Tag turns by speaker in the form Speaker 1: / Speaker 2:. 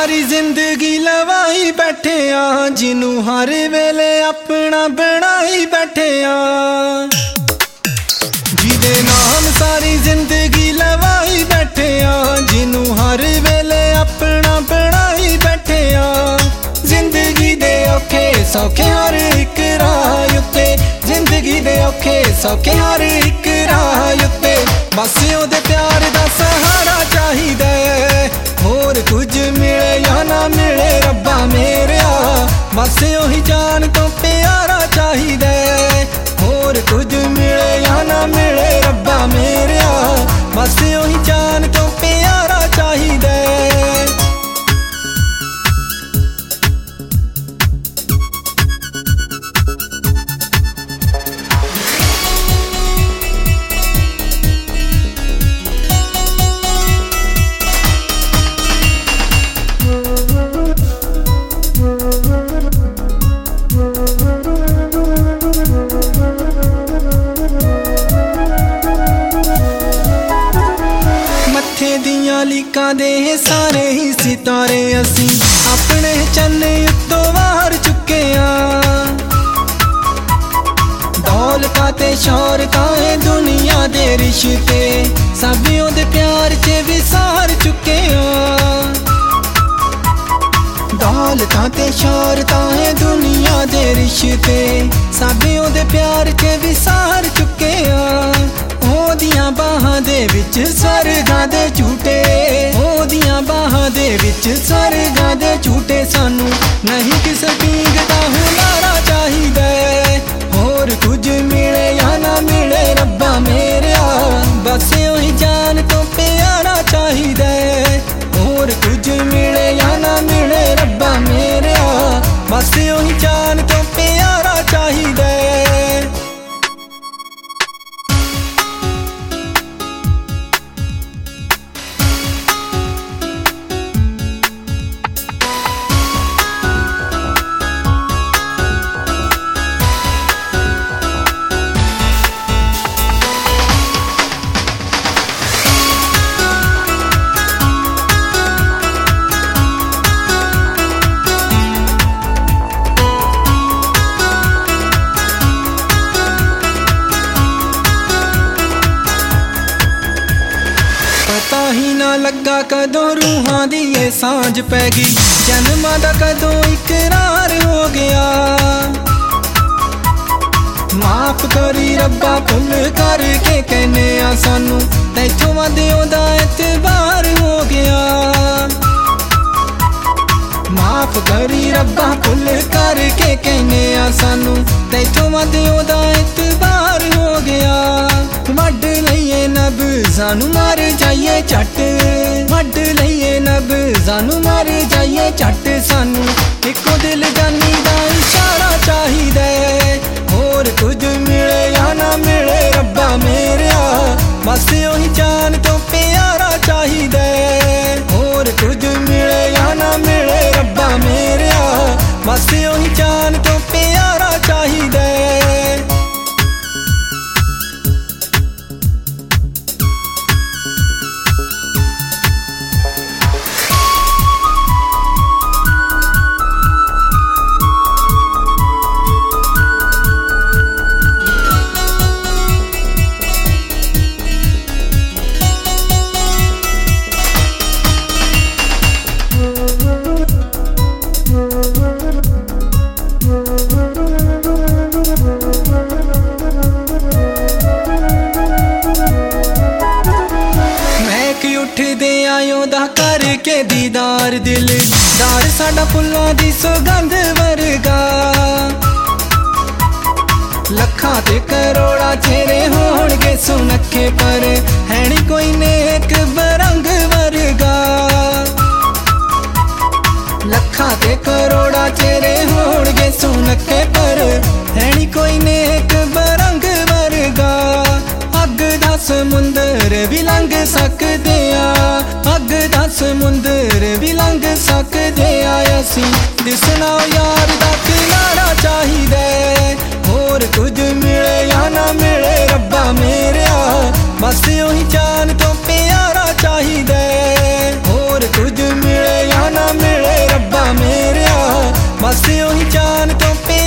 Speaker 1: सारी जिंदगी लवाई बैठे आ, जिनू हर वेले अपना बनाई बैठे आ। जिदे नाम सारी जिंदगी लवाई बैठे आ, जिनू हर वेले अपना बनाई बैठे आ। जिंदगी दे औखे सौखे हर एक राह उत्ते, जिंदगी दे औखे सौखे हर एक राह उत्ते, बस ओदे प्यार दा सहारा चाहिदा है। होर कुछ मिले या ना मिले रब्बा मेरेया, बस ओही जान तो प्यारा चाहिदा है। होर कुछ मिले या ना मिले रब्बा मेरेया, बस ओही जान तो प्यारा चाहिदा है। लीकां दे सारे ही सितारे असी अपने चन्ने उत्तों वार चुके आ। दौलतां ते शौहरतां है दुनिया दे रिश्ते, सभी ओदे प्यार च विसार चुके आ। दौलतां ते शौहरतां है दुनिया दे रिश्ते, सभी ओदे प्यार च विसार चुके आ। ओदियां बाहां दे विच स्वर्गां दे झूटे, ओदियां बाहां दे विच स्वर्गां दे झूटे, सानू नहीं किसे पींग दा हुलारा चाहिदा है। होर कुछ मिले या ना मिले रब्बा मेरेया, बस ओही जान तो प्यारा चाहिदा है। होर कुछ मिले या ना मिले रब्बा मेरेया, बस ओही जान तो प्यारा चाहिदा है। पता ही ना लगा कदों रूहां दी ये सांझ पैगी, जन्मां दा कदों इकरार हो गया। माफ करी रब्बा भुल करके कहने आ सानू, तैथों वध ओदा एतबार हो गया। माफ करी रब्बा भुल करके कहने आ सानू, तैथों वध ओदा एतबार हो गया। वड लईए नब सानू मर जाइए झट, वड लईए नब सानू मर जाइए झट, सानू इको दिल जानी दा इशारा चाहिदा है। होर कुछ मिले या ना मिले रब्बा मेरेया, बस ओही जान तो प्यारा चाहिदा है। होर कुछ मिले या ना मिले रब्बा मेरेया, बस ओही जान तो प्यारा चाहिदा है। उठदे आयो दा करके दीदार, दिलदार साडा फुल्लां दी सुगंध वर्गा। लखां ते करोड़ा चेहरे होणगे सुनखे, पर है नी कोई नेक बरंग वर्गा। लखां ते करोड़ा चेहरे होणगे सुनखे, पर है नी कोई नेक बरंग वर्गा। अग दा समुंदर भी लंघ सकदे आ, अग दा समुंदर भी लंघ सकदे आ। असी दिसना यार दा किनारा चाहिदा है। होर कुछ मिले या ना मिले रब्बा मेरेया, बस ओही जान तो प्यारा चाहिदा है। होर कुछ मिले या ना मिले आसमान तो पे